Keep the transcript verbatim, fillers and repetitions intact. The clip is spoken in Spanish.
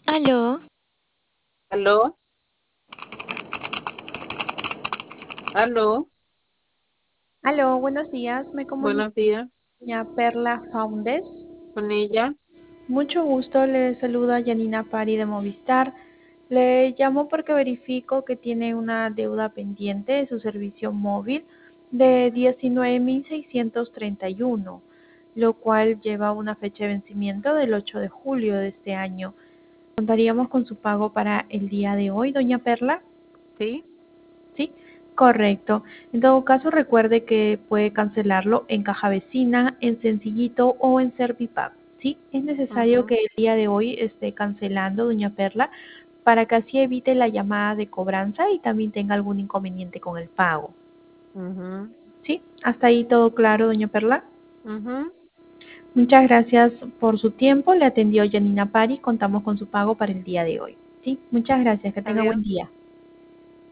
Aló, Aló, aló, Aló, buenos días. Me comunico buenos días, con doña Perla Faundes. con ella. Mucho gusto, le saluda Janina Pari de Movistar. Le llamo porque verifico que tiene una deuda pendiente de su servicio móvil de diecinueve mil seiscientos treinta y uno, lo cual lleva una fecha de vencimiento del ocho de julio de este año. ¿Contaríamos con su pago para el día de hoy, doña Perla? Sí, Sí, correcto. En todo caso, recuerde que puede cancelarlo en Caja Vecina, en Sencillito o en Servipago. Sí, es necesario mhm, que el día de hoy esté cancelando, doña Perla, para que así evite la llamada de cobranza y también tenga algún inconveniente con el pago. mhm, Sí, hasta ahí todo claro, doña Perla. mhm. Muchas gracias por su tiempo. Le atendió Janina Pari. Contamos con su pago para el día de hoy. Sí, muchas gracias. Que tenga buen Adiós. día.